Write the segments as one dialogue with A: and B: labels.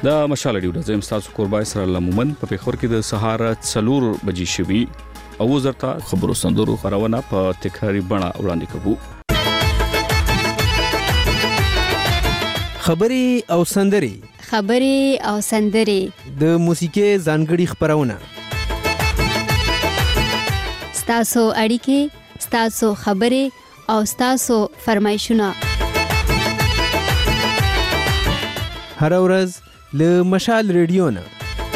A: دا مشال ډیو د زم تاسو قربای سره لمومن په پیښور کې د سهار 4 بجې شوي او وزرتا خبرو سندرو خبرونه په تکراری بڼه وړاندې کوو.
B: خبري او سندري د موسیقي ځانګړي خبرونه
C: ستاسو اړیکې ستاسو خبري او ستاسو فرمایشونه
B: هر ورځ له مشال ریډیو نه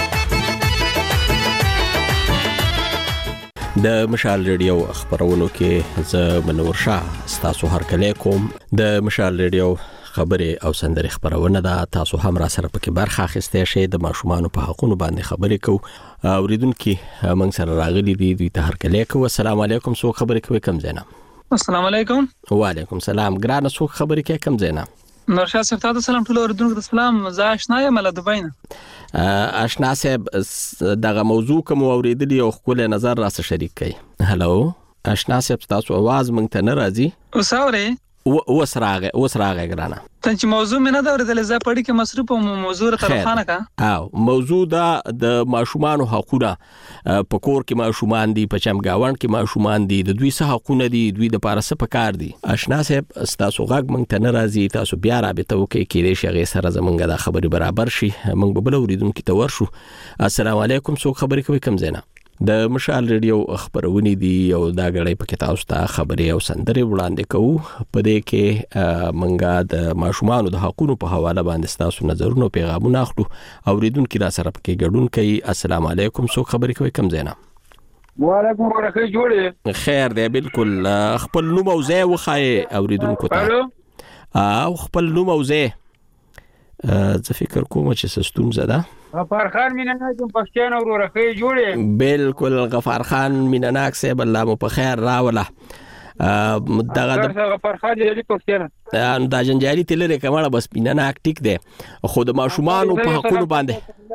D: د مشال ریډیو خبرونو کې زه منور شاه ستاسو هر کله کوم. د مشال ریډیو خبري او سندري خبرونه دا تاسو هم را سره پکې برخه اخیسته شئ. د ماشومان په حقوقو باندې خبرې کو اوریدونکو موږ سره راغلي دي دوی ته هر کله کو. السلام علیکم سو خبرې کوي کم زینا.
E: السلام علیکم.
D: وعلیکم السلام. ګران سو خبرې کوي کم زینا.
E: نورشاه صاحب تاسو سلام ټول اوریدونکو سلام. زه آشنا یم له دوبۍ نه.
D: آشنا صاحب دغه موضوع کوم اوریدلی او خپل نظر را سره شریک کړئ. هالو آشنا صاحب تاسو आवाज مونږ ته نه راځي.
E: وساوري
D: وسراغه ګرانه
E: ته چې موضوع مې نه دا ورته زه پړی کې مصروف او موضوع ته خانه کا
D: او موضوع دا د ماشومان حقوقونه په کور کې ماشومان دي په چمګاوند کې ماشومان دي د دوی څخه حقوقونه دي دوی د پاره څه پکار دي. آشنا صاحب تاسو غږ مونږ ته نه راځي تاسو بیا رابطه وکړئ کېدې شي غي سره زمونږ د خبري برابر شي مونږ به بل اوریدونکو ته ورشو. السلام علیکم سو خبرې کوي کم زینا. د مشال ریډیو خبرونه دي او دا غړې په کې تاسو ته خبري او سندري وړاندې کوو. په دې کې منګه د ماشومانو د حقوقو په حواله باندې تاسو نظرونه او پیغامونه اخلو اوریدونکو را سره پکې ګډون کوي. السلام علیکم سو خبرې کوي کم زینا.
F: وعلیکم ورحمت جوړه
D: خیر دی بالکل. خپل نوم او ځای وخای اوریدونکو ته او خپل نوم او ځای زه فکر کوم چې سستون زده.
F: غفار خان مینناک پښتون ورور خې جوړه.
D: بالکل غفار خان مینناک صاحب الله مو په خیر راوله. دغه
F: غفار خان دې پښتون
D: دا جنجالي تلره کماله بس مینناک ټیک دی خو د ماشومان په حقوقو باندې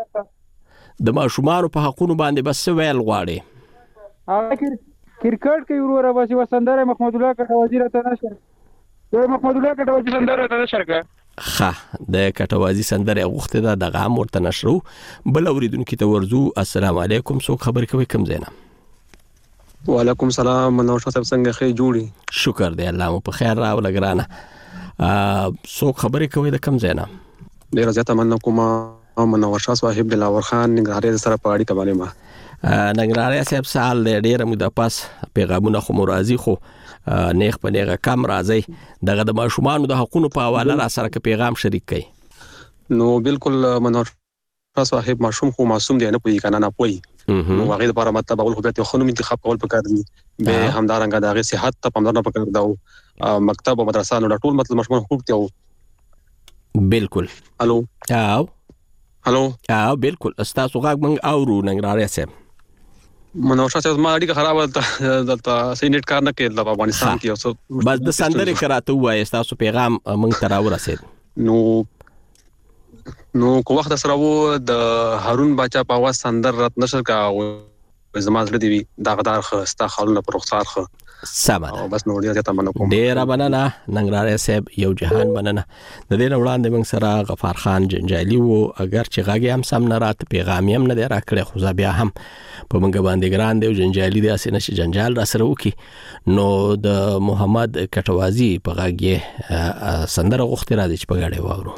D: بس ویل غواړي.
F: کرکټ کې ورور باسي وسندره محمد الله کټ وزیر ته نشر محمد الله کټ وزیر سندره ته نشر کا
D: خا د کټوازی سندره غوښته دا د غام ورته نشرو بل اوریدونکو ته ورزو. السلام علیکم سو خبرې کوي کم زینا.
G: وعلیکم السلام منوشه صاحب څنګه خې جوړي.
D: شکر دی الله مو په خیر راو لګرانه. سو خبرې کوي د کم زینا.
G: ډیر زیاته مننه کوم منوشه صاحب دلاور خان نګرهاري سره پاړی کباله ما
D: نګرهاري صاحب سال ډیر موده پاس پیغامونه خو مرضی خو نیخ په نیغه کم راځي دغه د ماشومانو د حقوقو په حواله را سره پیغام شریک کړي.
G: نو بالکل منوشه صاحب معصوم دی نه پوي کنه نه پوي نو هغه لپاره مطلب اول خو به خونو انتخاب کول پکار دي به همدارنګه دغه صحت ته پاملرنه پکار دا مکتب او مدرسه نو ټول مطلب ماشومان حقوق دي.
D: بالکل.
G: الو
D: بالکل استاسو غږ مونږ اورو نګرهاري صاحب.
G: منوشه صاحب ما اړیکه خراب دلته سې نت کار نه کېد د افغانستان کې اوس
D: بس د سندري کراته وای تاسو پیغام مونږ ته راورسید.
G: نو کو وخت سره وو د هارون باچا په واس سندر رات نشر کا زما زړه دی دا غدار خستا خلونه پر رخصار خو
D: سمه
G: بس نو ډیر ته منو کوم.
D: ډیر مننه نګرهاري صاحب یو جهان مننه. د دې وړاندې موږ سره غفار خان جنجالي وو اگر چې غاګي هم سم نه رات پیغام هم نه راکړي خو بیا هم په موږ باندې ګران دی جنجالي د اسنه چې جنجال را سره وکي. نو د محمد کټوازی په غاګي سندره غوښتي راځي چې په غاړه واورو.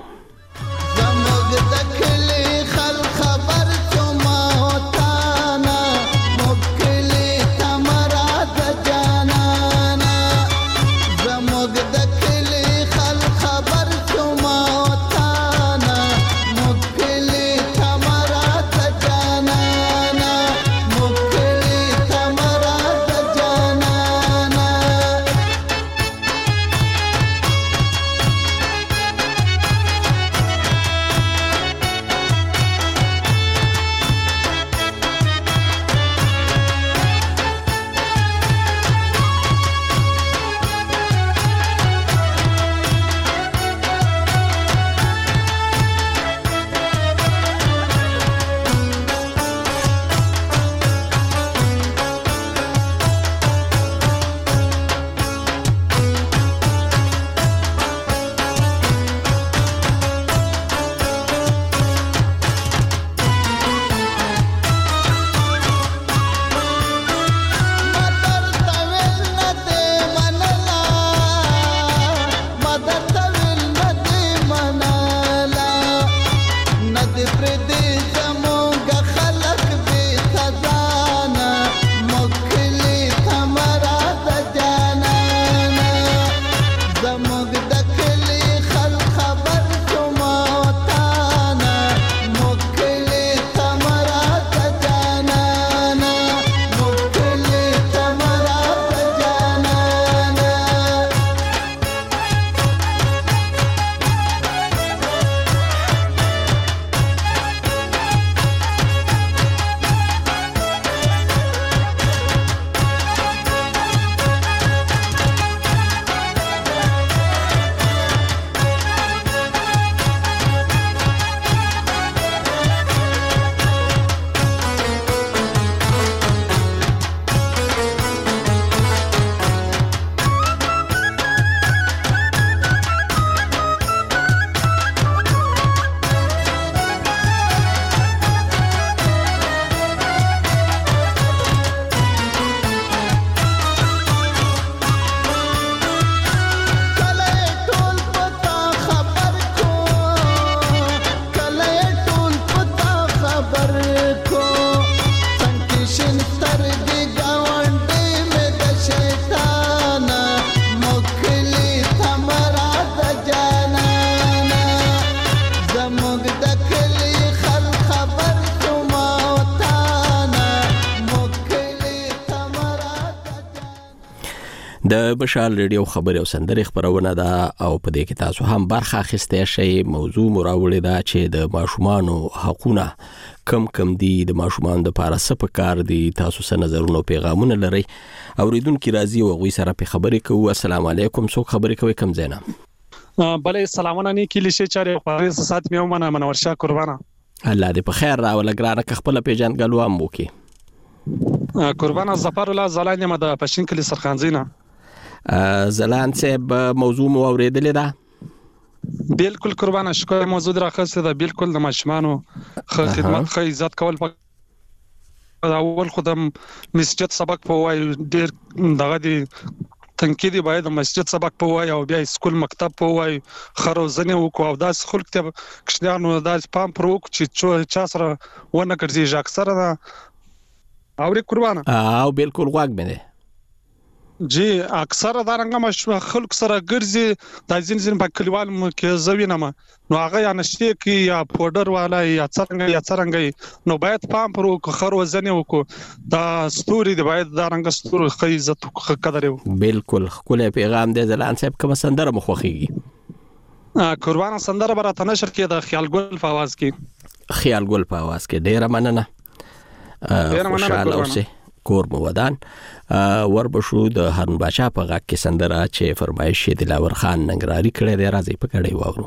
D: د مشال ریډیو خبري او سندري خبرونه ده او په دې کې تاسو هم برخه اخیسته شئ. موضوع مراوړه ده چې د ماشومانو حقوقونه کم دي، د ماشومانو د لپاره څه پکار دي، تاسو څه نظرونه او پیغامونه لرئ. اوریدونکو راځي او غوي سره په خبرې کوو. السلام علیکم، څوک خبرې کوي کوم ځای نه؟
H: بله سلامونه نه کلی شي چاري خبرې سات مې ومنه منورشاه قربانه. الله
D: دې په خیر راول ګرانه خپل پیژنګلو هم وکي.
H: قربانه ظفر الله زلان یم د پښین کلی سرخانزینه.
D: زلان صاحب موضوع مو اوریدلې ده؟
H: بالکل قربانه شکر موضوع راخسته ده. بالکل د ماشومانو خدمت خو عزت کول اول خودم مسجد سبق په وای ډیر دغه دي تنقیدی باید مسجد سبق په وای او بیا سکول مکتب په وای خروزنه وکاو او داس خلک ته کښنانو داس پام پر وک چې چا سره ونه ګرځي اکثره ده او قربانه
D: او بالکل واګ مې
H: جی اکثره دا رنګه مشوه خلک سره ګرځي د ځین په کلیوال کې زوینه نو هغه یا نشته کې یا پودر والا یا څنګه نو باید پام پر خروزنه وکړو دا ستوري دی باید دا رنګه ستوري خو عزت قدر یو.
D: بالکل خپل پیغام دی زلان صاحب کوم سندره مخوخیږي؟
H: قربانه سندره براته نشر کې د خیال ګل په आवाज کې ډیره مننه خوشاله اوسئ کور مو ودان. وربشو د هارون بادشاہ په غږ کې سندره چې فرمایش یې دلاور خان ننګرهاري کړی دی، راځي په کډې واورو.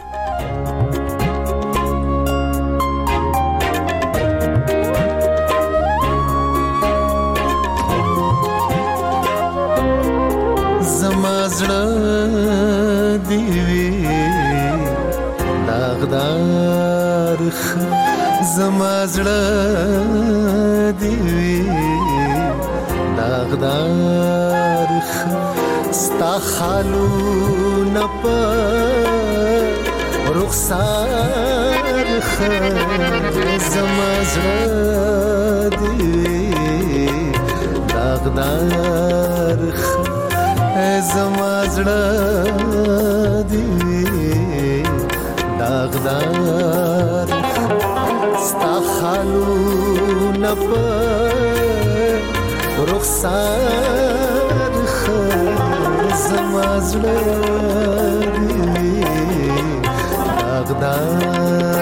B: زما زړه دی وی داغدار زما زړه دی وی داغدار ستا خالو نپ رخسار زما زړه دی داغدار زما زړه دی داغدار ستا خالو نپ رخسار زما زړه دی داغدار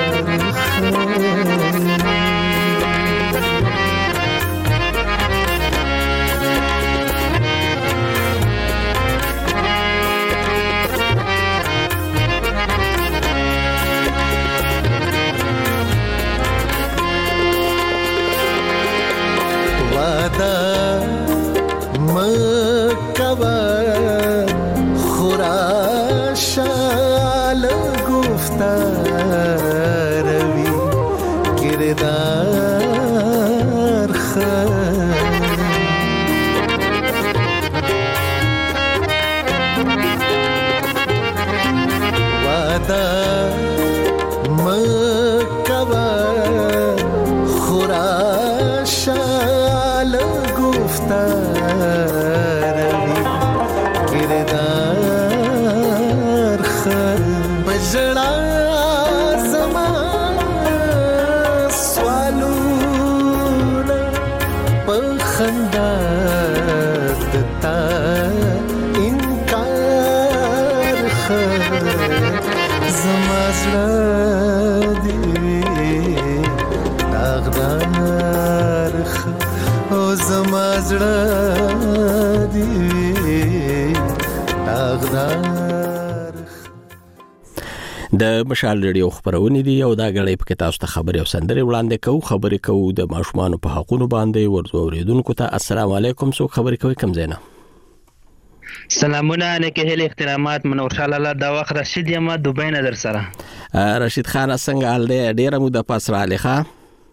D: د مشال ریډیو خبرونه دي او دا غړې په تاسو ته خبري او سندري وړاندې کوو د ماشومانو په حقوقو باندې ورته اوریدونکو ته السلام علیکم څوک خبري کوي کوم ځای نه؟
I: سلامونه نیکه هلي احترامات منورشاه الله دا وخت رشید یم دوبۍ نه در سره.
D: رشید خان څنګه حال دی؟ ډیره مو د پاس را لخوا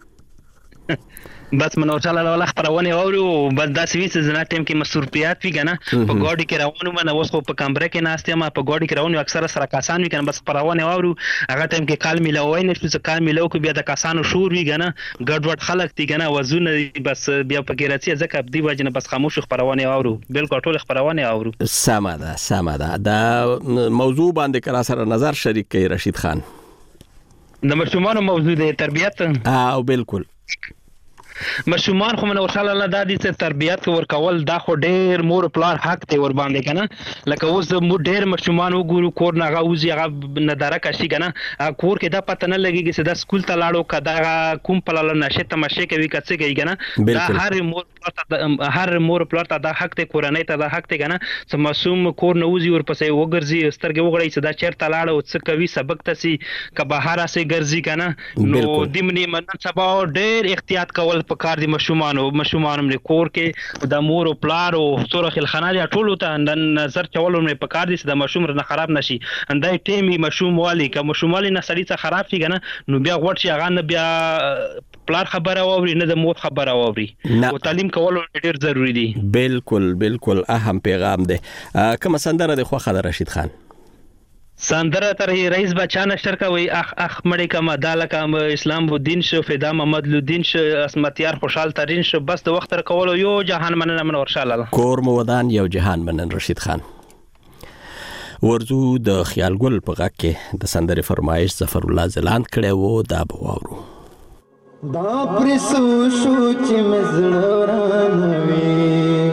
I: بس منورشاه الله ولا خبرونه اورو بس دا سويس زنا ټیم کې مصروفیات وی کنه په ګاډي کې روانو منه اوس خو په کمبره کې ناشته ما په ګاډي کې روانو اکثره سره کسان وی کنه بس خبرونه اورو هغه ټیم کې کال ملوي نه چې کال ملو کو بیا د کسانو شور وی کنه ګډوډ خلک دي کنه وزونه بس بیا په کې راځي ځکه دی وجنه بس خاموش خبرونه اورو بالکل ټول خبرونه اورو.
D: سمه ده دا موضوع باندې کرا سره نظر شریک کوي رشید خان.
I: د مشومان موضوع د تربیت
D: او بالکل
I: مشومان خو منور شاله الله د دې تربيات ورکول دا خو ډېر مور پلار حق دی ور باندې کنه لکه اوس ډېر مشومان وګورو کور نه غوځي هغه نداره کشي کنه کور کې دا پته نه لګيږي چې دا سکول ته لاړو کدا کوم پلاله نشه تماشه کوي کڅ کوي کنه دا هر مور پلار ته دا حق دی کورنۍ ته دا حق دی کنه چې معصوم کور نه وځي ورپسې وګرځي سترګې وغړي چې دا چیرته لاړو څه کوي سبق تسي که بهر سي ګرځي کنه نو دمنې منن سبا ډېر احتیاط کول پکار دي مشومان نه کور کې د مور او پلار او سورخ الخناري ټولو ته نظر چولو نه پکار دي چې د مشوم نه خراب نشي اندای ټیمي مشوم والی که مشوم والی نه سړی څه خراب شي کنه نو بیا غوړ شي هغه نه بیا پلار خبره واوري نه د مور خبره واوري او تعلیم کول ډیر ضروری دي
D: بالکل اهم پیغام دی کوم سندره د خو خدای رشید خان
I: سندره تر رئیس بچا نشر کوي اخ مړی کما دالک اسلام الدین شو فدا محمد الدین شو اسمتیار خوشحال ترین شو بس د وخت تر کولو یو جهان مننه من ورشاله
D: کور مودان یو جهان منن رشید خان ورزو د خیال ګل په غږ کې د سندره فرمایش ظفر الله زلاند کړي وو دا بواورو
J: دا پرسو شو چې مزړورانوي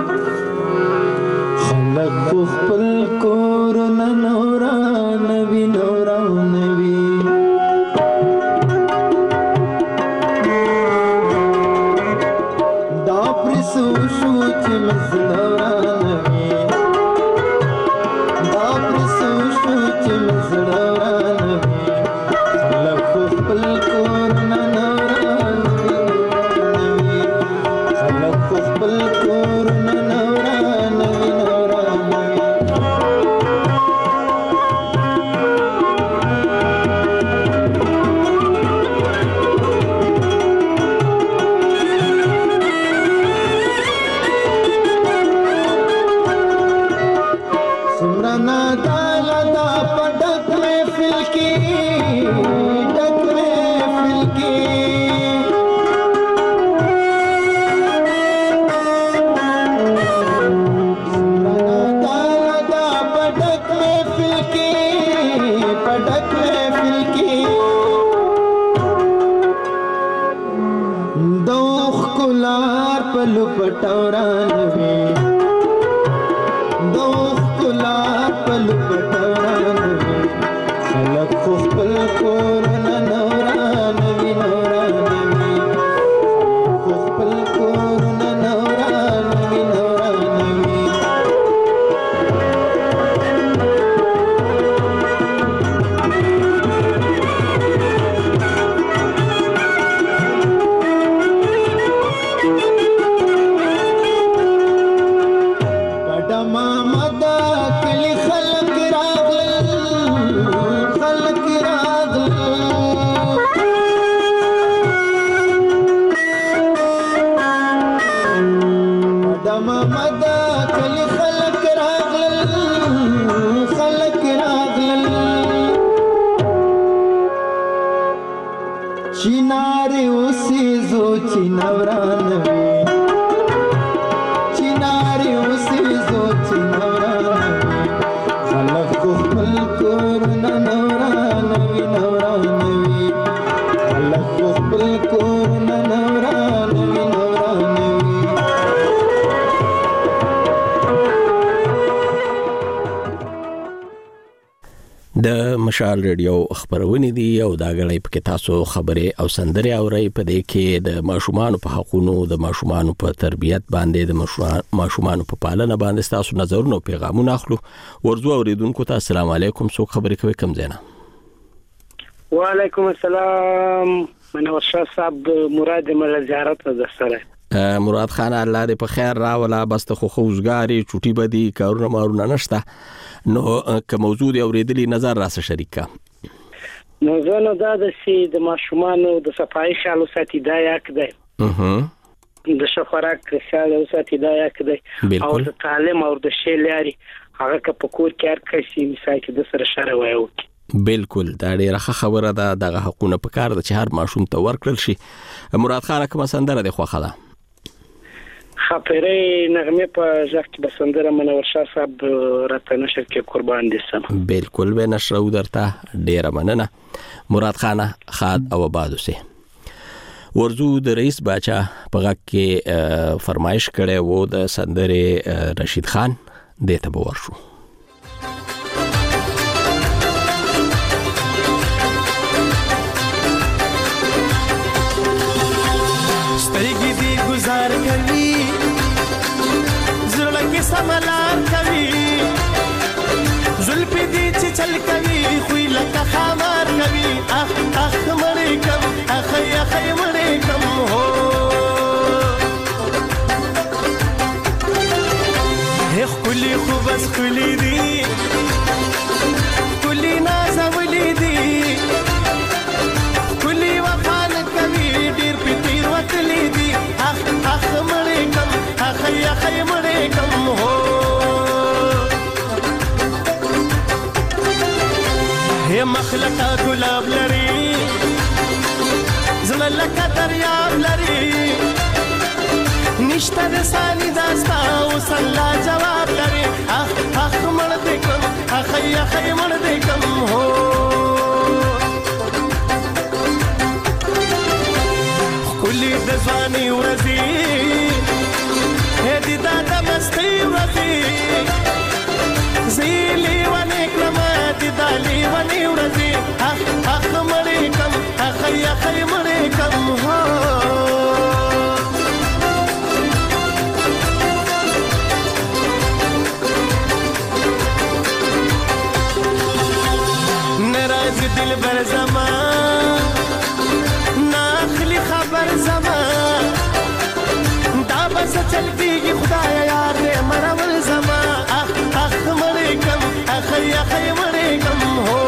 J: خلق خپل کورونه نورانوي دا پرسو شو چې مزړورانوي دا پرسو شو چې مزړورانوي خلق خپل کورونه نورانوي خلق خپل کورونه
D: د مشال ریډیو خبرونه دي او دا غړي په تاسو خبره او سندره اوري په دې کې د ماشومان په حقوقو د ماشومان په تربيت باندې د ماشومان په پالنه باندې تاسو نظرونه او پیغامونه اخلو ورزو اوریدونکو ته السلام علیکم څوک خبرې کوي کوم زینا
K: وعلیکم السلام منور شاه صاحب مراد مل زیارت د سره
D: مراد خان الله دې په خیر راولا بس ته خو خوځګاری چټي بدی کارونه مارونه نشته نو که موضوع دی اوریدلی نظر راسه شریکا
K: موضوع نو دا د سي د ماشومانو د صفای خالو ساتي دا یک دی د شخراک خالو ساتي دا یک دی او د تعلیم او د شی لري هغه که په کور کې هر کسي مثال کې د سره شر وایو
D: بالکل دا ډیره خبره ده دغه حقونه په کار د چې هر ماشوم ته ورکړل شي مراد خان کوم سندره دی خو خلا
K: خاطره نغمه په ځکه بسندره منور شاه صاحب راته نشر کې قربان دي سم
D: بالکل به نشر او درته ډیره مننه مراد خان خاد او آباد اوسه ورزو د رئیس باچا په غږ کې فرمایش کړی وو د سندرې رشید خان دې ته به ورشو.
J: سترګې دې گزار کوي زړه کې سملار کوي زلفې دې چې چل کوي خوی لکه خامار کوي اخ اخ مړې کم اخ اخ مړې کم هو هخ کلی خو بس کلی دي کلی ناز ولې دي کلی وفان کوي ډیر پتیر وتلې دي اخ اخ مړې کم اخ اخ مړې کم هو هي مخلقه ګلاب لري زړه لکه دریاب لري نشته د سالي داستا او سلا جواب لري اخ اخ مړ دې کم اخ اخ مړ دې کم هو کلی د ځواني ورځي هدي دا د مستي ورځي زیلی ونی کلمه دی دالی ونی ورزی اخ اخ مړې کم اخ اخ مړې کم هو نراز دل بر زمان ناخلی خبر زمان دا بس چل دیگی خدایا یار دے مرول زمان اخ اخ مړې کم اخ اخ مړې کم هو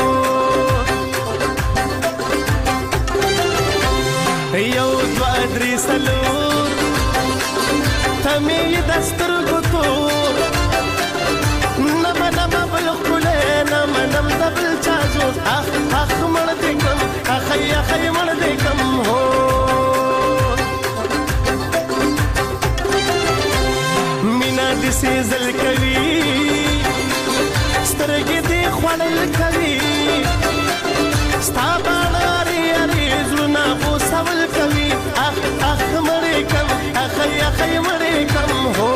J: یو دوا درې څلور تمې دستر ګوتور نم نم بل خله نم نم دبل چازو اخ اخ مړ دې کم اخ اخ مړ دې کم هو مینا دې سېزل کوي سترګې دې خوړل کوي ستا باندې اړې زونه خو سوال کوي اخ اخ مړې کم اخ اخ مړې کم هو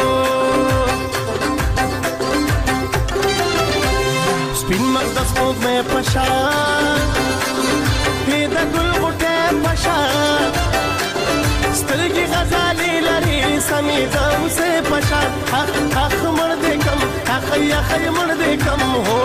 J: سپین مقدس کو مې پشا دې د ګل غټه پشا سترګې غزالې لري سمې د اوسه پشا اخ اخ مړ دې کم اخ اخ مړ دې کم هو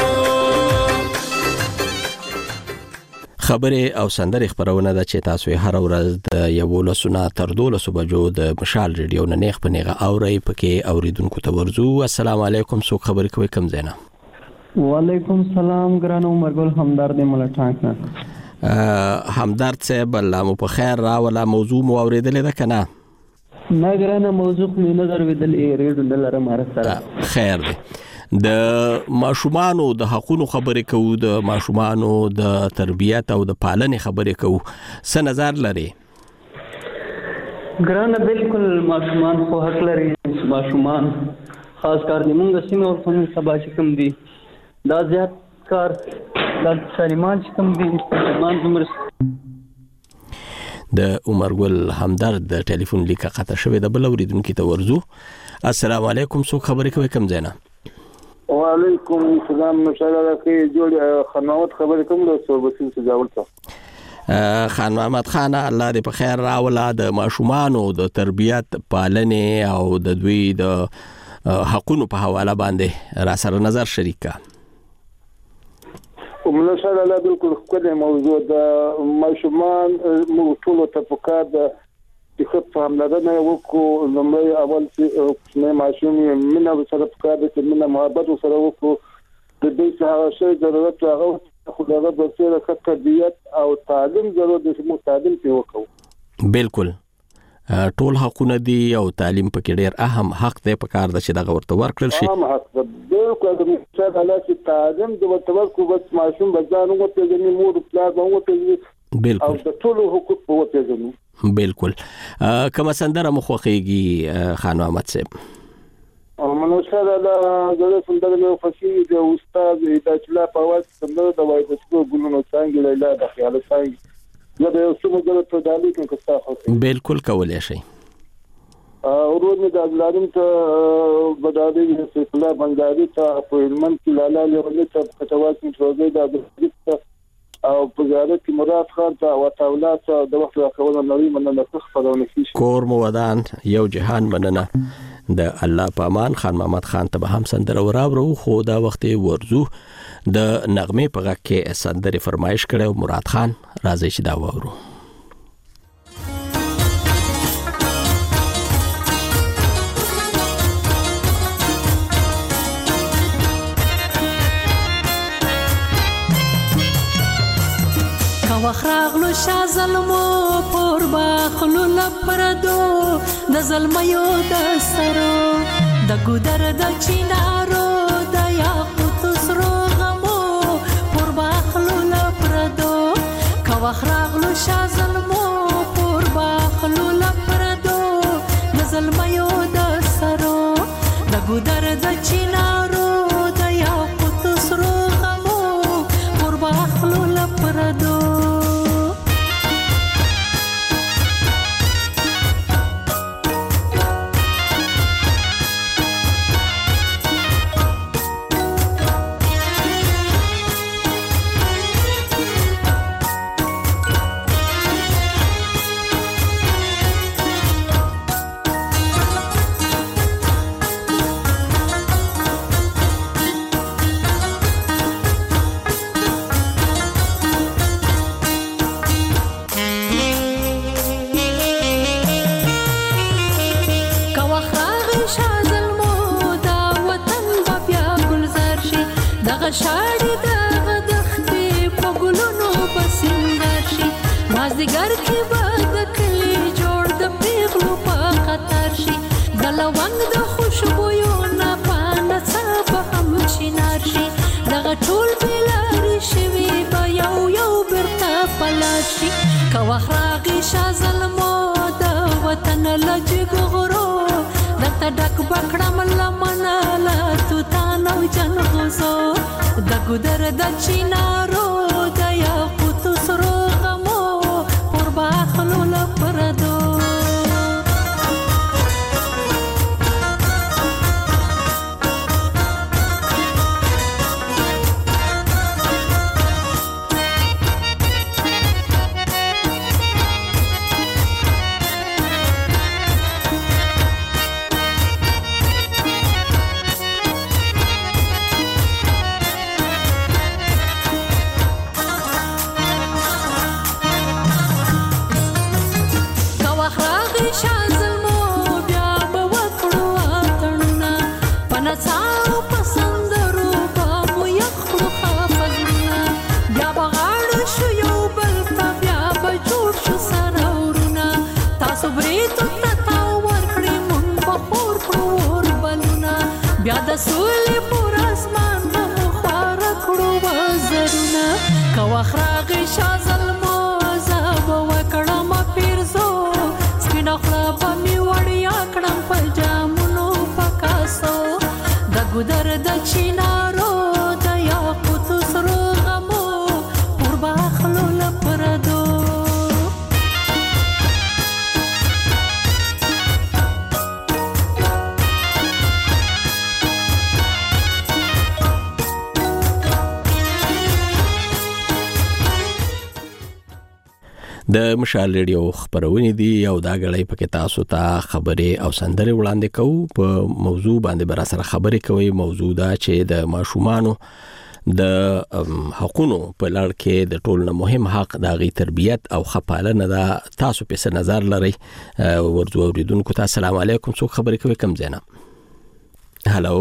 D: خبرې او سندرې خبرونه ده چې تاسو هر ورځ د 11 تر 12 بجو د مشال ریډیو نه نیغ په نیغه اوري پکې اوریدونکو ته ورزو. السلام علیکم څوک خبرې کوي کم زینا؟
L: وعلیکم سلام ګران عمر ګل همدارد ملټانک نه
D: همدارد صاحب الله مو په خیر راولا موضوع مو اوریدلې ده کنه؟
L: نه ګرانه موضوع مې نظر ودل ریډیو دلاره مار سره
D: خیر دی. د ماشومانو د حقوقو خبرې کوو د ماشومانو د تربیت او د پالنې خبرې کوو څه نظر لري؟
L: ګرانه بالکل ماشومان خو حق لري ماشومان خاص کار د موږ سیمه او فن سبا چې کوم دي دا زیات کار د سلیمان چې کوم دي سلیمان عمر
D: د عمر ګل همدارد د ټلیفون لیکه قطع شوې د بل اوریدونکو ته ورزو. السلام علیکم څوک خبرې کوي کم زینا؟
M: وعلیکم السلام مشاله کې جوړ خنوات خبرې کوم له صوبسین سجاولته
D: خان محمد خان الله دې په خیر راولا د ماشومانو د تربیت پالنې او د دوی د حقوقو په حواله باندې را سره نظر شریکا.
M: ومنشاله لا بالکل خپل موضوع د ماشومان مو ټول ته پکار د خپل فهملرنه وکړو لومړی اول چې نه ماشوم منه سره پکار د منه محبت سره وکړو د دې څخه شی ضرورت هغه خو دغه د سره تربیت او تعلیم ضرورت د تعلیم په وکړو.
D: بالکل ټول حقونه دي او تعلیم پکې ډېر اهم حق دی پکار د چې دغه ورته ورکړل شي.
M: اهم حق بالکل د مشاهده چې تعلیم د ورته بس ماشوم بځانو ته د مور پلان وته
D: بالکل
M: او د ټول حقوق په وته ځنو.
D: بالکل کوم سندره مخوخيږي خان محمد صاحب؟
M: او منوشاله د سندره مې خوښي د استاد هدایت الله په واسطه سندره د وای د څو ګلونو څنګه لیلا د خیال څنګه زه د یو څه مدر په ډالۍ کې کستا خو
D: بالکل کولای شي
M: ورور مې د عبدالعلیم ته بدادي د سلسله بنداري ته په هلمند کې لالا لولې ته کټواس کې روزي د عبدالعزيز او په زیارت کې مراد خان ته او تاولات ته د وخت راکول نوې مننه خبرونه شي
D: کور مو ودان یو جهان مننه د الله پامان خان محمد خان ته هم سندره وراورو خو دا وخت ورزو د نغمه په غږ کې سندره فرمایش کړو مراد خان راځي چې دا وورو
N: وخراغلو شا ظلمو پور باخلو لپردو د ظلمیو د سرو د ګودر د چینارو د یاقوت سرو غمو پور باخلو لپردو کا وخراغلو شا ظلمو پور باخلو لپردو د ظلمیو د سرو د ګودر د چینارو د یاقوت سرو غمو پور باخلو لپردو شاړې د دښتې په ګلونو بسنګر شي مازدیګر کې به د کلي جوړ د پیغلو په خطر شي د لونګ د خوشبویو نه پانه څه به هم چینار شي دغه ټول بېلارې شوي به یو بیرته پلار شي که وخت راغی شا ظلمو د وطن له جګو غرو درته ډک به کړم لمنه له توتان او جلغوزو د ګودر د چینارو د یاقوتو سرو غمو پر باخلو لپردو سولې پر اسمان به خواره کړو وزرونه که وخت راغی شا ظلمو زه به وکړم پیرزو سپینه خوله به مې وړیا کړم په جامونو په کاسو د ګودر د چینارو د یاقوتو سرو غمو پر باخلو لپردو
D: د مشال ریډیو خبرونه دي او دا غړې پکې تاسو ته خبرې او سندرې وړاندې کوو په موضوع باندې بر سره خبرې کوي موضوع دا چې د ماشومانو د حقوقو په لړ کې د ټولو مهم حق د غي تربيت او خپالنه دا تاسو په نظر لري ورته اوریدونکو ته السلام علیکم څوک خبرې کوي کم زینا هالو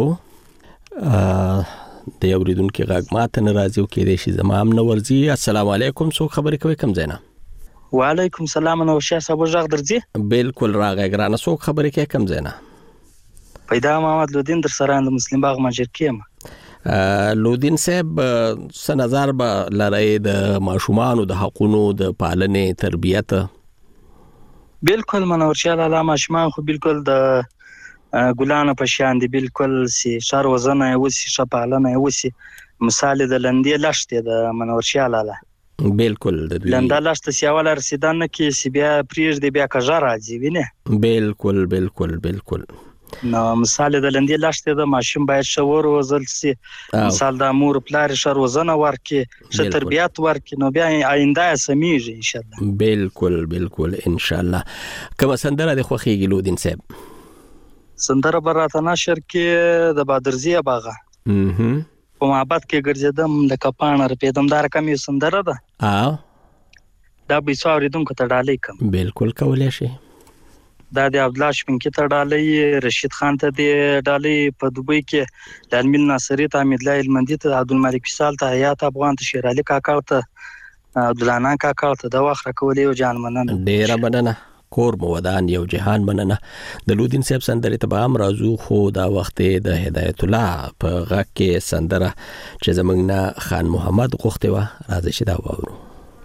D: د اوریدونکو غږ ماته ناراضي او کې د شي زمام نورزي السلام علیکم څوک خبرې کوي کم زینا
O: وعلیکم السلام نو شاه صاحب ژغ درځي
D: بالکل راغی ګرانه څوک خبرې کوي کم زینا
O: پیدا محمد لودین در سره د مسلم باغ ماجر کېم
D: لودین صاحب څه نظر به لري د ماشومانو د حقوقو د پالنې تربیت
O: بالکل منور شاه الله ماشومان خو بالکل د ګلانو په شان دي بالکل سي شر وزنه وسی شپالنه وسی مثال د لندې لشته د منور شاه الله
D: بالکل د دوی
O: لنده لاشته سیاوله رسیدان کې سی بیا پریږ دی بیا کجا راځي وینه
D: بالکل
O: نو مثال د لندې لاشته د ماشوم باید شور وزل سي مثال د امور پلار شر وزنه ورکي ش تربيات ورکي نو بیا آینده سميږي ان شاء الله
D: بالکل ان شاء الله کوم سندره د خوخيږي لودین صاحب
O: سندره براته نشر کې د بادرزیه باغه په محبت کې ګرځیدم د کپانر پیدمدار کم یو سندره ده دا به څوریدونکو ته ډالۍ کوم
D: بالکل کولای شي
O: دا د عبد الله شپنکی ته ډالۍ رشید خان ته دی ډالۍ په دوبۍ کې د امین ناصری ته حمید الله المندی ته عبدالملک فیصل ته حیات افغان ته شیر علي کاکا ته عبدالله کاکا ته د واخره کولې او جان مننه
D: ډیره مننه کور مودان یو جهان مننه د لودین صاحب سندره ته به راځو خو دا وخت د هدایت الله په غږ کې سندره چې زمنګ نه خان محمد غوښته و راځي چې دا وورو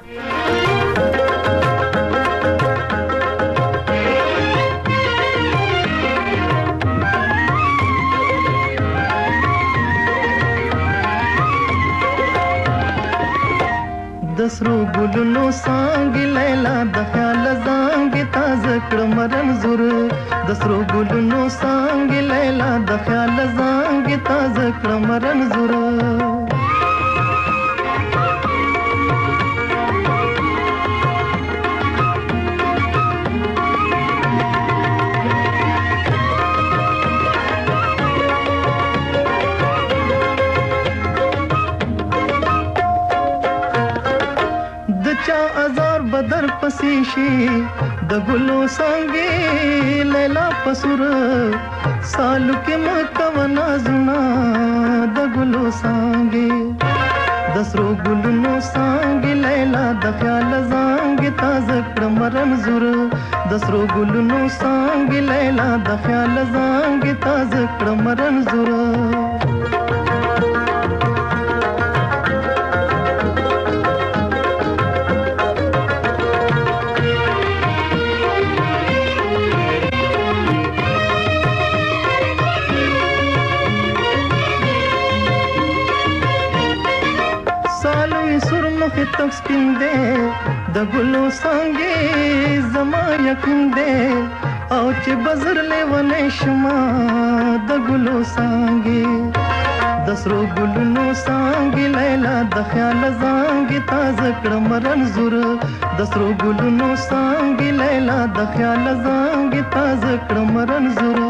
J: دسرو ګلونو څنګه لیلا د خیال زنګ تازه کړ مرن زور دسرو ګلونو څنګه لیلا د خیال زنګ تازه کړ مرن زور بدر پسې شي د ګلو څنګه لیلا پسور سالو کې مکونا زنا د ګلو څنګه د سرو ګلونو څنګه لیلا د خیال زنګ تازه کړ مرن زور د سرو ګلونو څنګه لیلا د خیال زنګ تازه کړ مرن زور تک سپین دے د ګلو څنګه زما یقین دے او چې بزر لیونه شما د ګلو څنګه د سرو ګلونو څنګه لیلا د خیال زنګ تازه کړ مرن زور د سرو ګلونو څنګه لیلا د خیال زنګ تازه کړ مرن زور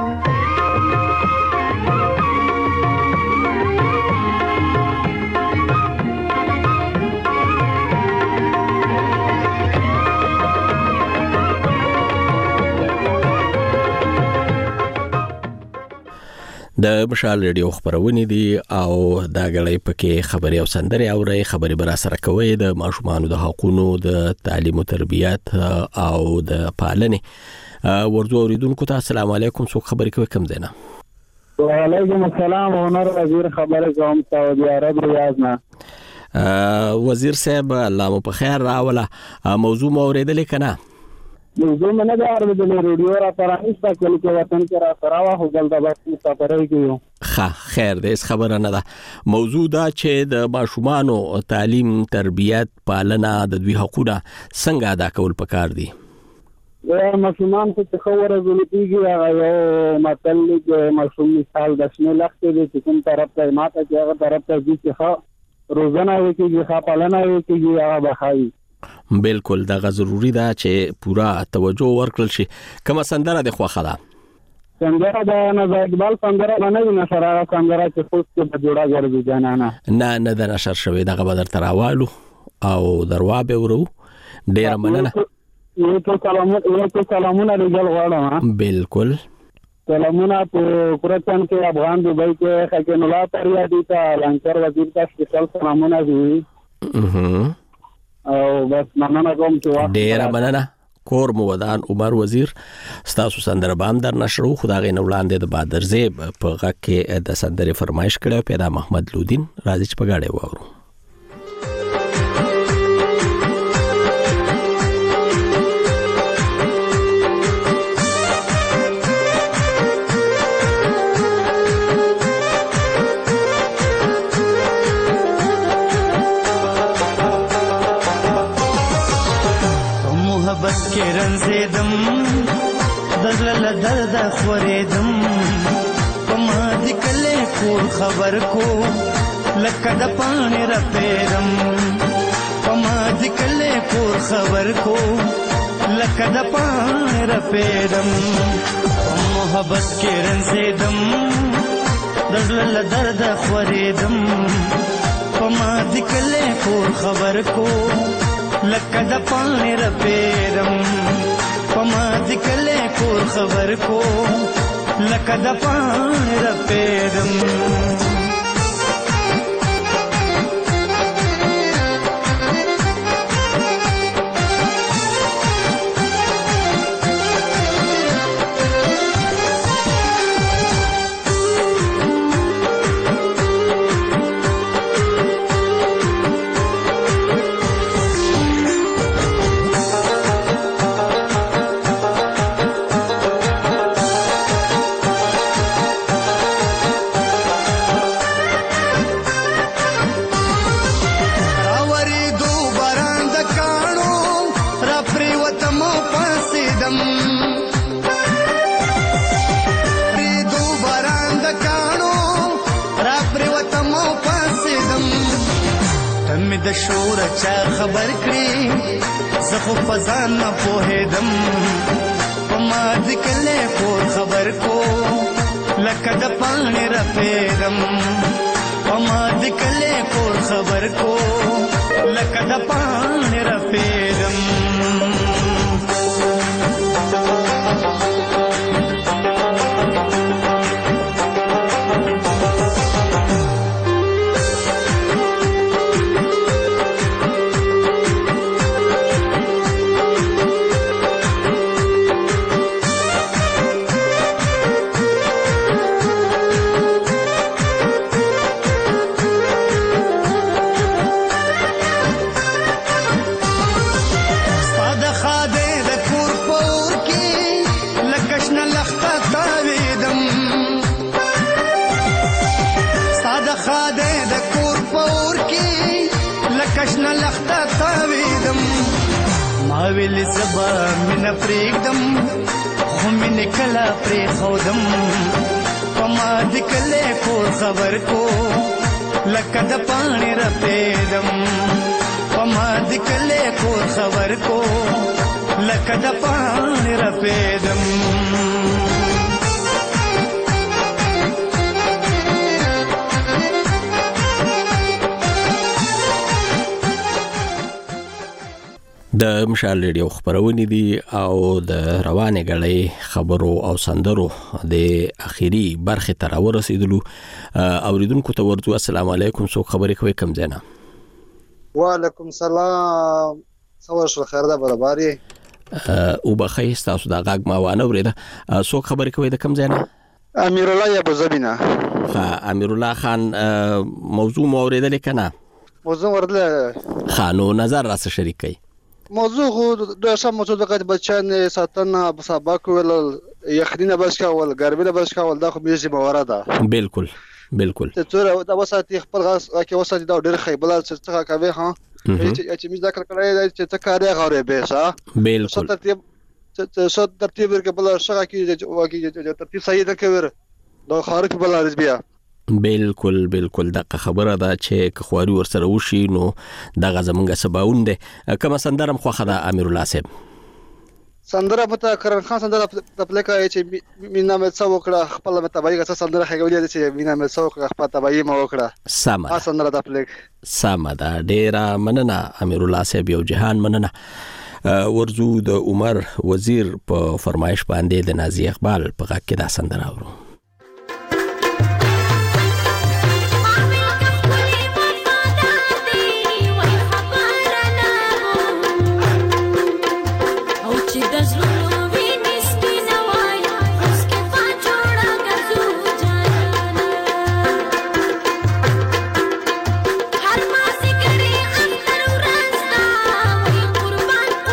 D: د مشال ریډیو خبرونه دي او دا غړې پکې خبري او سندري اوري خبري بر سره کوي د ماشومان د حقوقو د تعلیم او تربيات او د پالنې ورته اوریدونکو ته السلام علیکم څو خبري کوي کم زینا
F: وعلیکم السلام هنر وزیر خبر کوم سعودي عرب ریاض نه
D: وزیر صاحب الله مو په خیر راوله موضوع مو اوریدل کنه
F: موضوع نه دا اوریدل ریډیو را پرانیسته کله کې وطن کې را سراوه خو دلته بس مسافرای کیو
D: خیر دې خبره نه ده موضوع دا چې د ماشومانو تعلیم تربیت پالنه د دوی حقوقه څنګه ادا کول پکار دي
F: ماشومان څه خبره غوړيږي هغه یو مطلب چې ماشوم مثال د شنو لخت دي چې کوم طرف ته ماته چې هغه طرف ته دي چې روزانه وي چې ښه پالنه وي چې هغه بخایي
D: بالکل دا ضروری ده چې پورا توجه ورکړل شي کوم سندره د خوخه ده
F: سندره د نظر اقبال سندره باندې نشر هغه سندره چې خود کې د جوړه ګرځي جانانه
D: نه د نشر شوی دغه بدر تراوالو او دروابه ورو ډیر مننه
F: یو سلامونه رجال غواړم
D: بالکل
F: سلامونه په قرآن کې افغان دوبۍ کې خکن الله پریا دي ته لانچر وزیر ته سپیشل سلامونه دي او بس مننه کوم چې
D: ډیر مننه کور مودان عمر وزیر ستاسو سندره بام در نشرو خدای نه وړاندې د بادر زیب په غږ کې د سندره فرمایش کړو پیدا محمد لودین راځي چې په غاړه وورو
J: دزل له درد خورېدم په ما دې کلی کور خبر کو لکه د پاڼې رپېدم په ما دې کلی کور خبر کو لکه د پاڼې رپېدم په محبت کې رنځېدم دزل له درد خورېدم په ما دې کلی کور خبر کو لکه د پاڼې رپېدم په ما دې کلی کور خبر کو لکه د پاڼې رپېدم د شور چا خبر کړي زه خو په ځان نه پوهېدم په ما دې کلی کور خبر کو لکه د پاڼې رپېدم په ما دې کلی کور خبر کو لکه د پاڼې رپېدم کشنا لخته تاویدم ما ویل زبا مینه پرېږدم خو مینې کله پرېښودم په ما دې کلی کور خبر کو لکه د پاڼې رپېدم په ما دې کلی کور خبر کو لکه د پاڼې رپېدم
D: د مشال ریډیو خبرونه دي او د روانه غړې خبرو او سندرو د اخیری برخه تر ورسېدلو اوریدونکو ته ورته السلام علیکم سو خبرې کوي کم زینا
P: وعلیکم السلام څو شو خیر ده برابرې
D: او بخې تاسو دا غاګ ما وانه ورېده سو خبرې کوي د کم زینا
P: امیر الله ابو زبینا
D: امیر الله خان موضوع مو ورېدل کنه
P: موضوع ورله
D: خانو نظر راس شریکي
P: موضوع د شام موضوع د بچان ساتنه سبق ول یخنینه بس کول ګرمینه بس کول دا خو میږي مورده
D: بالکل بالکل
P: ته تر دا وساتي خپل غاس کې وساتي دا ډېر خیبل څه کوي ها چې می ذکر کړی چې څه کاري غوړې به ښه
D: بالکل
P: ترتیب ورکه بل شغه کې ترتیب صحیح ده کوي دا خارق بل بیا
D: بالکل بالکل دغه خبره ده چې خواري ورسره وشي نو دغه زمونږ سباوند ده کما سندرم خو خدا امیر الله صاحب
P: سندره پته کرن خان سندره د پلیکا چې مینا مې څو کړه خپل متابعي غسه سندره هغولې چې مینا مې څو کړه خپل تابعي مو کړه
D: سم
P: سندره د پلیک
D: سم ده ډیره مننه امیر الله صاحب یو جهان مننه ورزو د عمر وزیر په فرمایش باندې د نازي اقبال په غږ کې دا سندره اورو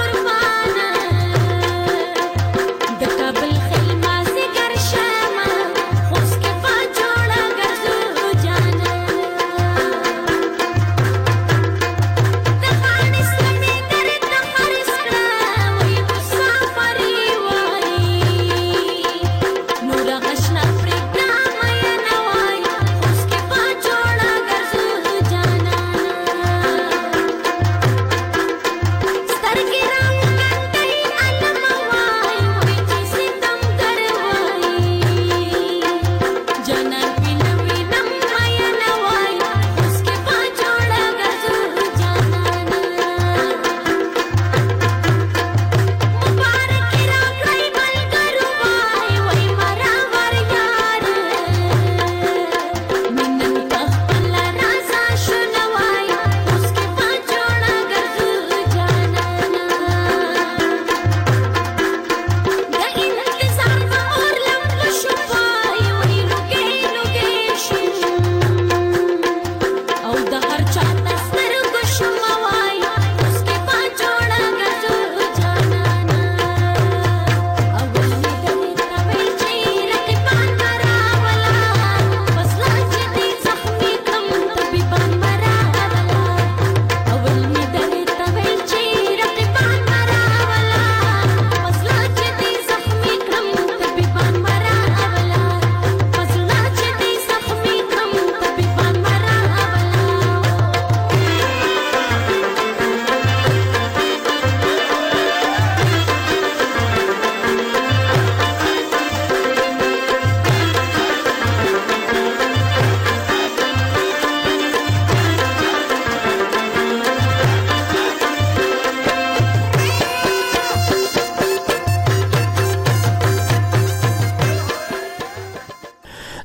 N: د کابل خلما سي ګر شمه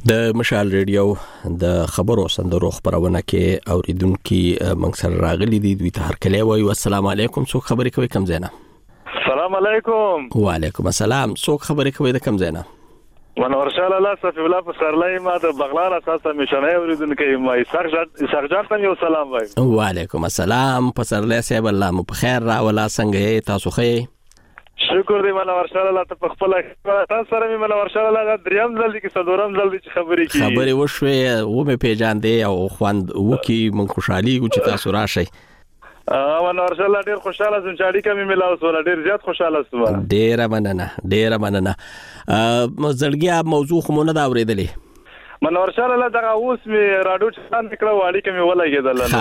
D: د مشال ریډیو د خبرو سندرو خبرونه کې اوریدونکو موږ سره راغلي دي دوی ته هر کله وایي السلام علیکم څوک خبرې کوي کم زینا
Q: السلام علیکم
D: وعلیکم السلام څوک خبرې کوي د کم زینا
Q: منور شاه الله صفی الله پسرلای ما د بغلان اساسا میشنه اوریدونکو ما اسحاق جان ته یو سلام وایم
D: وعلیکم السلام پسرلای صاحب الله مو په خیر را ولا څنګه تاسو خې
Q: شکر دی منور شاه الله ته خپل تاسو سره مې منور شاه الله د دریم ځل کې څلورم ځل چې خبرې کی
D: خبرې وشوي و مې پیژاندې او خوند وکي من خوشحالي چې تاسو راشئ
Q: منور شاه الله ډیر خوشاله سم چې اړیکه مې ملاو سره ډیر زیات خوشاله سم
D: ډیر مننه زړګیا موضوع خو مونږ دا اوریدلې
Q: منور شاه الله دغه اوس مې راډیو چلان کړو اړیکه مې ولګېدل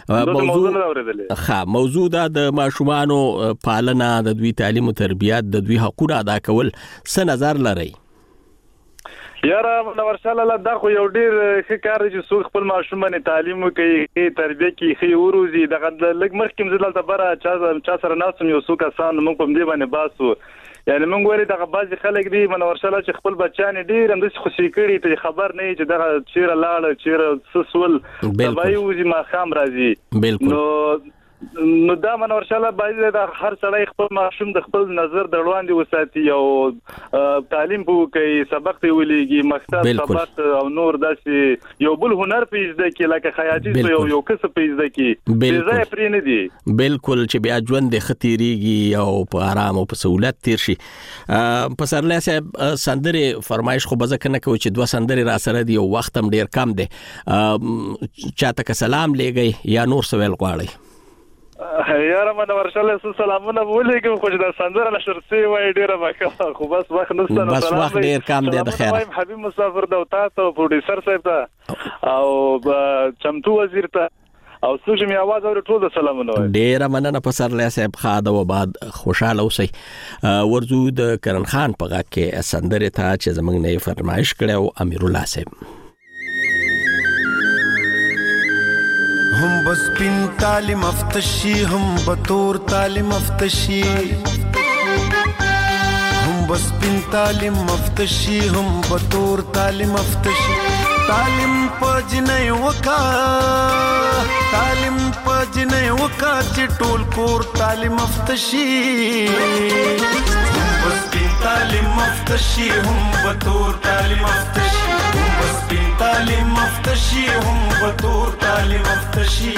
D: نو موضوع د ماشومانو پالنه د دوی تعلیم او تربیت د دوی حقوق ادا کول څه نظر لري
Q: یاره منور شاه الله دا خو یو ډیر ښه کار دی چې څوک خپل ماشوم باندې تعلیم کوي تربیه کوي خې وروزي دغه لږ مخکې مزل ته بره چا سره ناسم یو څوک آسان موږ په دې باندې باسو یعنی موږ ورې دغه بعضی خلک دي منور شاه الله چې خپل بچیان ډیر هم د خوشي کړي ته خبر نه چې دغه چیرې لاړ چیرې سسول تبای وزي ما خام راځي
D: بالکل
Q: نو دا منور شاه الله باید د هر سړی خپل ماشوم د خپل نظر د وړاندې وساتي او تعلیم کوي سبق ته ولېږي مکتب سبق او نور داسې یو بل هنر پیژده کې لکه خیاطي یو کسب پیژده کې ځای پرې نه دی
D: بالکل چې بیا ژوند د خطرېږي او په آرام او په سہولت تیر شي پسرلای صاحب سندره فرمایش خو بځکه نه کوي چې دوه سندره را سره دی او وخت هم ډیر کم دی چاته سلام لېږي یا نور سوال غواړي
Q: یاره منور شاه الله سلامونه ولیکم خو دا سندره نشر سي وای ډیره مکه خو بس وخت نشته
D: بس وخت ډیر کم دی د خیر
Q: حبیب مسافر د تاسو پروډوسر صاحب ته او چمتو وزیر ته او څوک می आवाज اور ټول سلامونه
D: ډیره مننه پسرلای صاحب خاده و بعد خوشاله اوسئ ورزو د کرن خان په غا کې سندره ته چې زمنګ نه فرمایش کړو امیر الله صاحب
J: هم بس پین تعلیم افتشی هم بطور تعلیم افتشی هم بس پین تعلیم افتشی هم بطور تعلیم افتشی تعلیم پجنه وکا تعلیم پجنه وکا چې ټول کور تعلیم افتشی هم بس پین تعلیم افتشی هم بطور تعلیم افتشی هم بس پین تعلیم افتشی هم بطور تعلیم افتشی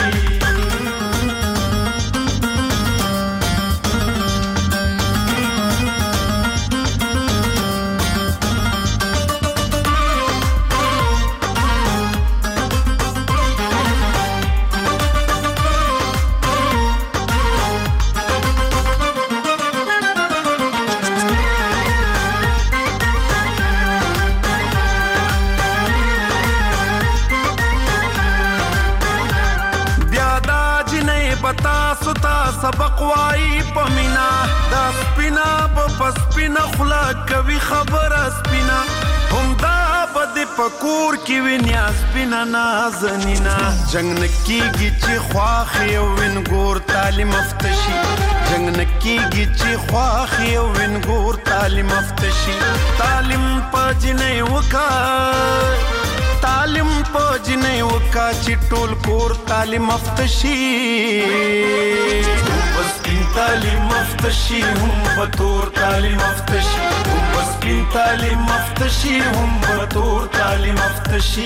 J: سبق وای پمینا دا سپینا پسپینا خلا کوي خبر سپینا هم دا بد پکور کی وینیا سپینا نازنینا جنگ نکیږي چې خواخ یو وینګور تعلیم افتشي جنگ نکیږي چې خواخ یو وینګور تعلیم افتشي تعلیم پجنه وکا تعلیم پجنه وکا چې ټول کور تعلیم افتشي بس پین تعلیم افتشی هم بطور تعلیم افتشی بس پین تعلیم افتشی هم بطور تعلیم افتشی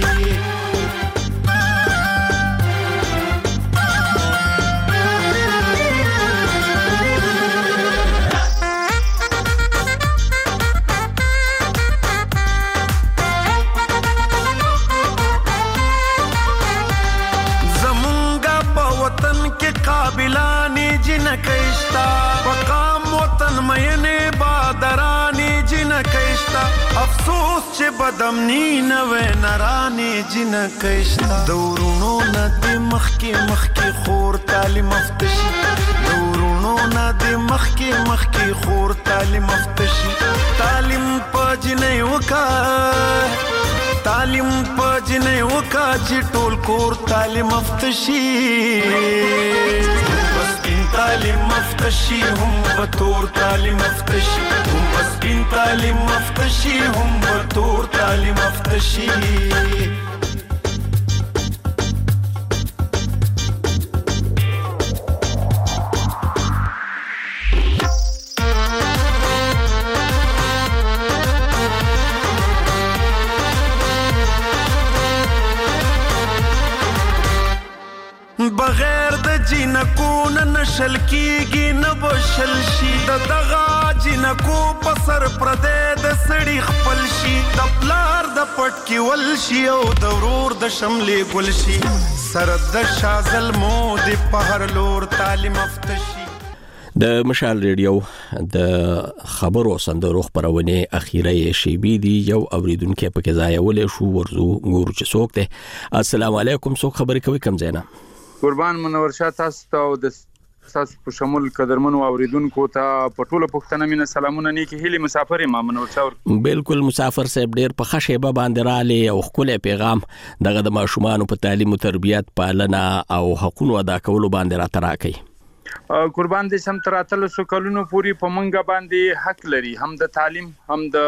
J: قابلانی جن کشتا وقام وطن مینه بادرانی جن کشتا افسوس چې بدمنی نوې نرانی جن کشتا دورونو ندی مخکی خور تعلیم افتشی دورونو ندی مخکی خور تعلیم افتشی تعلیم پجنه وکا تعلیم پجنه وکا چې ټول کور تعلیم افتشي بس پین تعلیم مفتشي هم به تور تعلیم مفتشي هم به سپین تعلیم مفتشي هم به تور تعلیم مفتشي بغیر د جنکو نه نشل کیږي نه بشل شي د دغه جنکو په سر پردې د سړي خپل شي د پلار د پټ کې ول شي او د ورور د شملې ګل شي سر د شازل مو د په هر لور تعلیم افتشي.
D: د مشال ریډیو د خبرو سندرو خبرونه اخیره شیبی دی یو اوریدونکو په کې ځای ولې شو ورزو ګور چې څوک ده. السلام علیکم، څوک خبرې کوي کوم ځای نه؟
R: قربان منور شاه تاسو ته او د تاسو په شمول قدرمنو اوریدونکو ته په ټوله پښتنه مینه سلامونه نیکی هلي مسافر ما منور شاه.
D: بالکل مسافر صاحب ډیر په خشبه باندې رااله او خپل پیغام دغه د ماشومان په تعلیم او تربیت پالنه او حقوقو ادا کولو باندې راټراکي.
R: قربان دې سم تراتل سو کلونو پوری په منګه باندې حق لري، هم د تعلیم هم د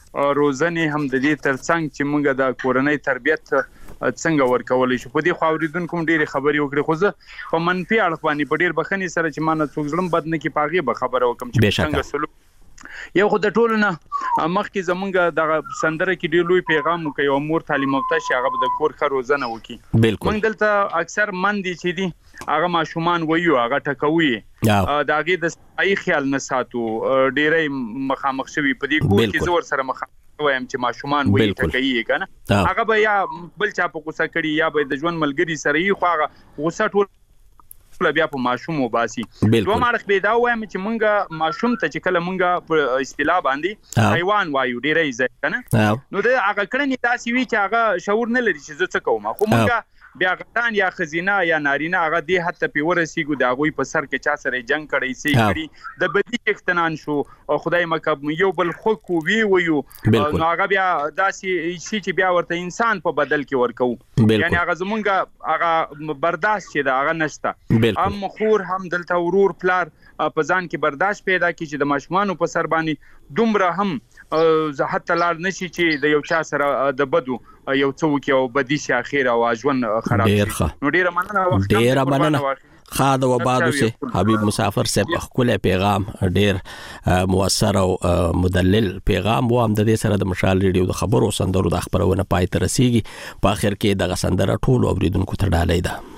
R: روزنې هم د دې ترڅنګ چې موږ د کورنۍ تربیت څنګه ورکولای شو. په دې خو اوریدونکو ډېری خبرې وکړي خو زه په منفي اړخ باندې په ډېر بخنی سره چې مانه څوک ظلم بد نه کی پاغي به خبره وکم چې څنګه سلوک یو خو د ټولو نه مخکې زمونږ د سندره کې ډېر لوی پیغام وکي او مور تعلیم یافته شي هغه د کور ښه روزنه وکي. موږ دلته اکثر مندي چې دي هغه ماشومان وایو هغه ټکوي دا هغه د صحیح خیال نه ساتو ډېرې مخامخ شوی په دې کور کې زور سره مخ وایم چې ماشومان وایي ټکوي کنه هغه به یا بل چا په غوسه کړي یا به د ژوند ملګری سره یې خو هغه غوسه ټول بیا په ماشوم وباسي. دوه مارخ به دا وایم چې مونږه ماشوم ته چې کله مونږه په اصطلاح باندې حیوان وایو ډېرې ځای کنه نو دا هغه کړنی داسې وی چې هغه شعور نه لري چې زه څه کوم خو مونږه بیا غټان یا خزینه یا نارینه هغه دې حتی په ورسیګو دا غوي په سر کې چا سره جنگ کړی سي کړی د بدی اختنان شو او خدای مکب یو بل خو کو وی ویو نو هغه بیا داسې شي چې بیا ورته انسان په بدل کې ورکو یعنی هغه زمونږه هغه برداشت چې دا هغه نشته هم خور هم دلته ورور پلار په ځان کې برداشت پیدا کی چې د ماشومانو په سر باندې دومره هم زه حتی لار نشي چې د یو چا سره د بدو یو څوک یو بدی شي اخیره او ژوند خراب شي. نو ډیره مننه وخت
D: ډیره مننه خاد و بادو سه حبیب مسافر صاحب خپل پیغام ډیر موثر او مدلل پیغام و هم د دې سره د مشال ریډیو د خبرو سندرو د خبرونه پای ته رسیږي په اخر کې د سندره ټول اوریدونکو ته ډالۍ ده.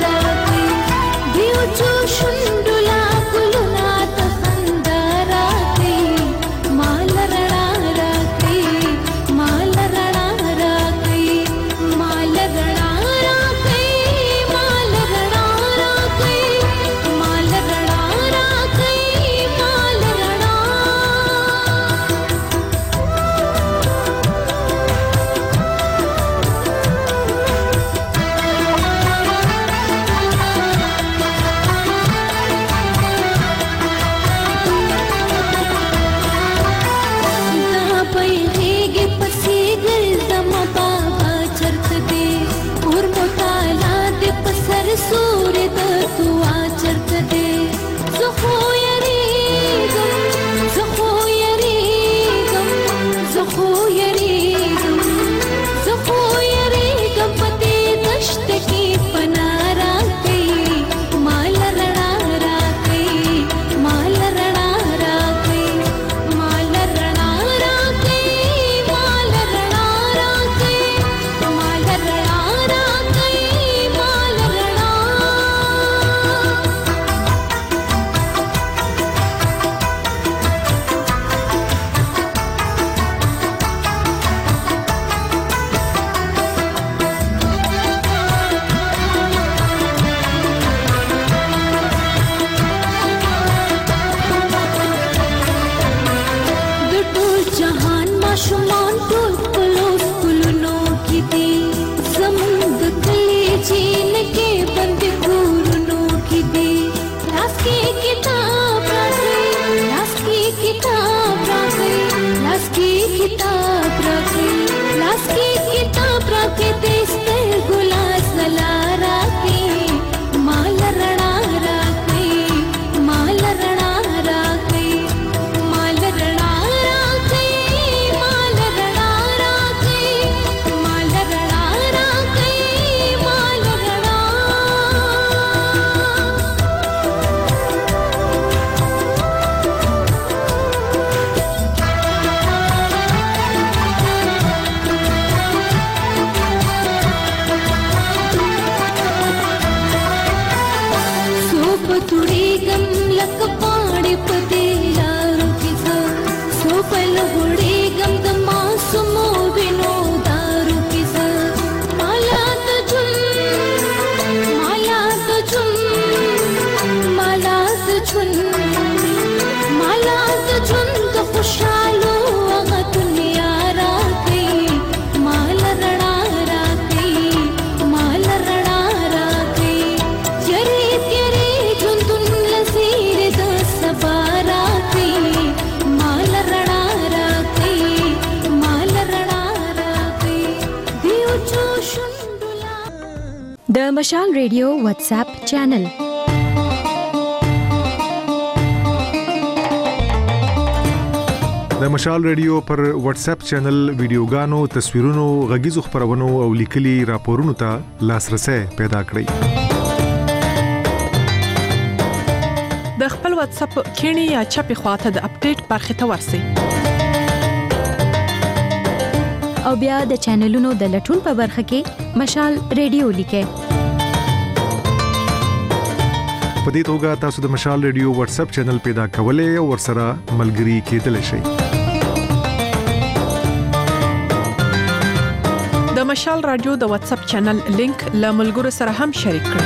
N: شندلا ګلنا ته خندرا
S: د مشال ریډیو واتس اپ چینل.
T: د مشال ریډیو پر واتس اپ چینل ویډیوګانو، تصویرونو، غږیزو خبرونو او لیکلي راپورونو ته لاسرسي پیدا کړئ.
U: د خپل واتس اپ کینی یا چپی خواته د اپډیټ برخه ته ورسئ.
S: او بیا د چینلونو د لټون په برخه کې مشال ریډیو لیکئ.
T: په دې توګه تاسو د مشال ریډیو واتس اپ چینل پیدا کولای او ورسره ملګري کېدلی شئ.
U: د مشال رادیو د واتس اپ چینل لینک له ملګرو سره هم شریک کړئ.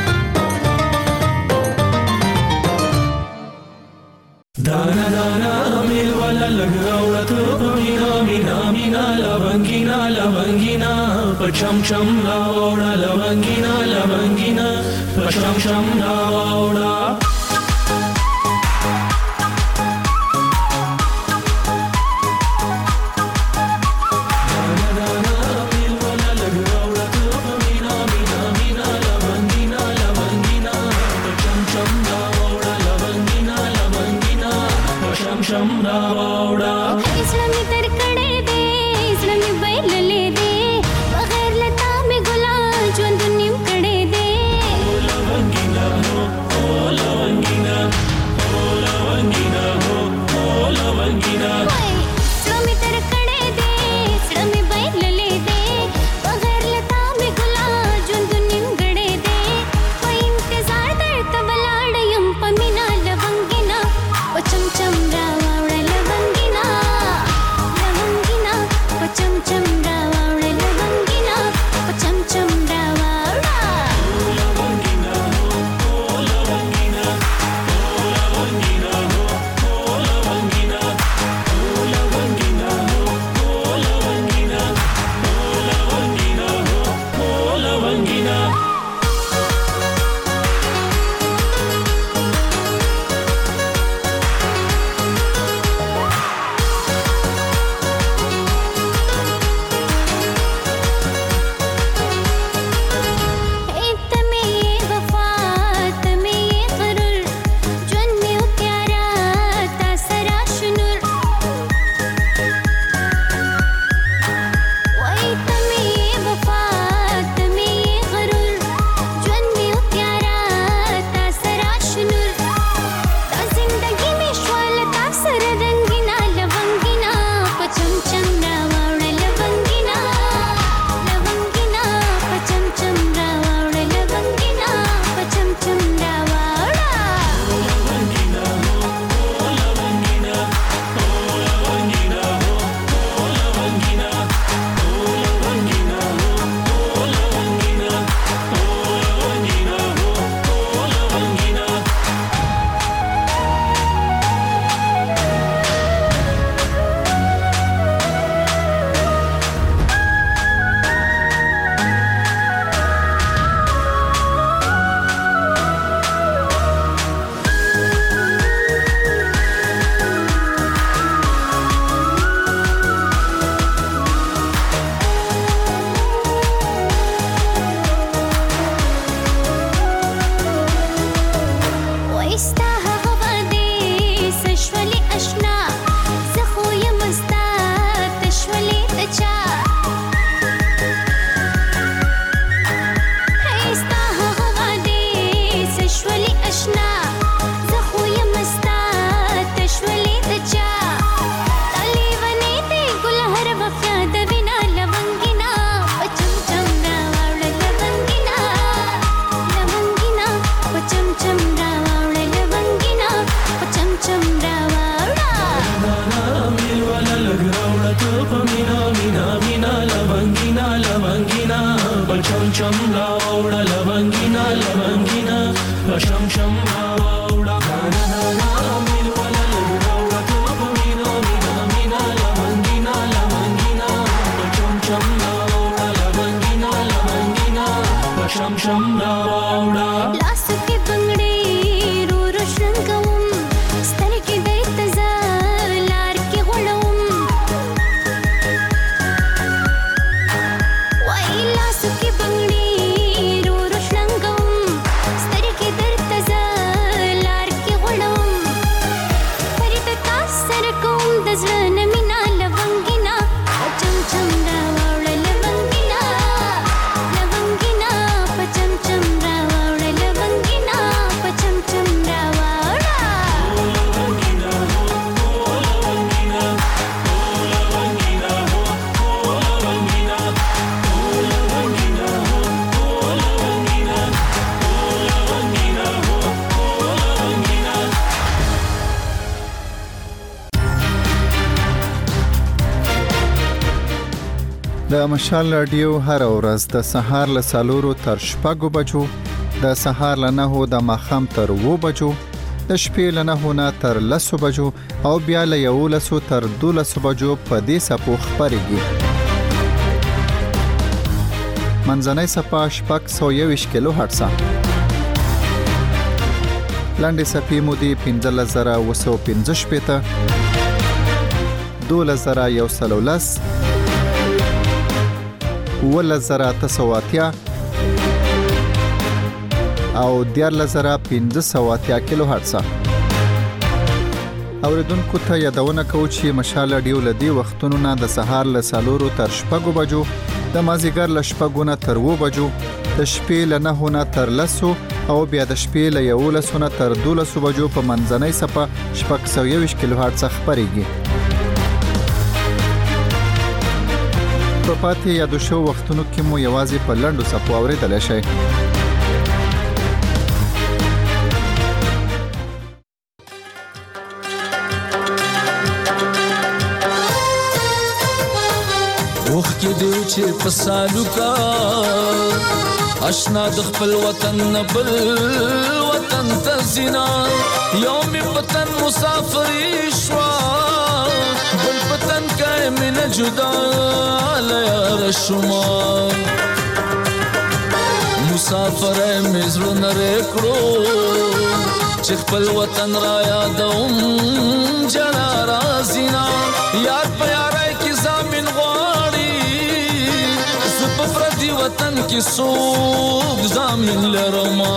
J: دانا دانا مل ولا لګاوړه ته مینا مینا مینا لونګینا لونګینا پچم چم راوړه لونګینا لونګینا پچم چم راوړه.
V: Suki bangdi, ro ro shlang
A: د مشال رادیو هر ورځ د سهار له 4 تر 6 بجو، د سهار له 9 د ماښام تر 2 بجو، د شپې له 9 نه تر 10 بجو او بیا له 11 تر 12 بجو په دې سپو خبرېږي. منځنۍ صفه 621 کیلو هرتز. لاندې صفې مودې 15915 12113 11980 او 14580 کیلو هرتز. اوریدونکو ته یادونه کوم چې مشال رادیو لدی وختونو نه د سهار له 4 تر 6 بجو، د مازیګر له 6 نه تر 2 بجو، د شپې له 9 نه تر 10 او بیا د شپې له 11 نه تر 12 بجو په منځنۍ صفه 621 کیلو هرتز خبرېږي. په پاتې یادو شو وختونو کې مو یوازې په لنډو صفو اوریدل شي.
V: وخ کې دی چې په سالو کا آشنا د خپل وطن بل وطن ته زینا، یوم وطن مسافری شوا بل وطن کې من جدا لیا شما، مسافر مزر نره کړو چې خپل وطن را یادوم جنا رازینا، یاد په یارای کې زمين غواړي زپ پردي وطن کې سوق زمين لرما،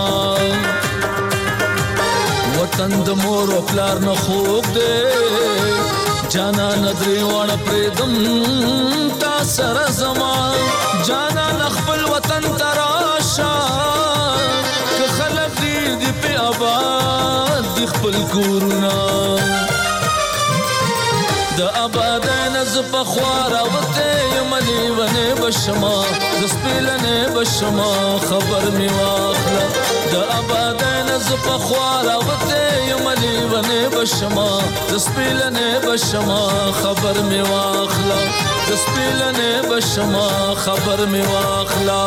V: وطن د مور او پلار نه خوږ دی جانا ندري وړ پردم تا سره زما، جانا خپل وطن تراشا که خلک دې په آباد د خپل کورونه د آباد نز په خوارا وته یملی ونه بشما د سپیلنه بشما خبر می واخلا، د آباد نز په خوارا وته یملی ونه بشما د سپیلنه بشما خبر می واخلا، د سپیلنه بشما خبر می واخلا.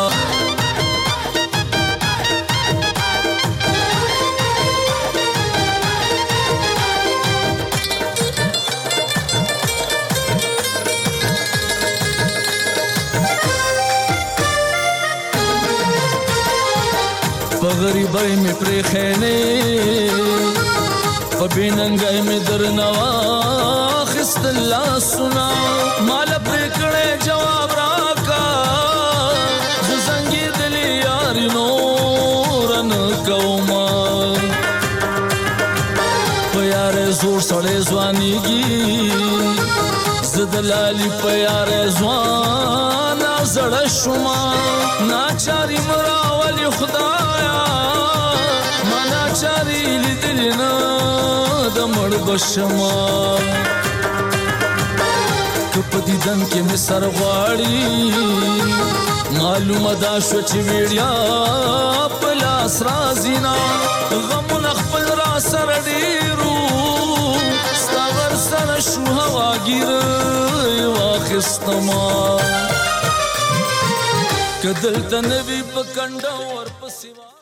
V: غریبای می پرې خېنه په بیننګای می درنوا خست الله سنا، مال پرې کړه جواب راکا زنګي دلی یار نورن کوما، په یار زور سړې ځوانيږي زدلالي په یار ځوان زړه شوما، ناچاري مراولي خدایا منا چاري لیدلینا د مړ بشما، کپ دیدن کې می سر غواړي معلومه دا شو چې ویړیا پلاس رازینا، غمون خپل را سره ډیرو ستاور سره شو هواګیر واخستما، کدل تنوی پکنډا ور پسیوا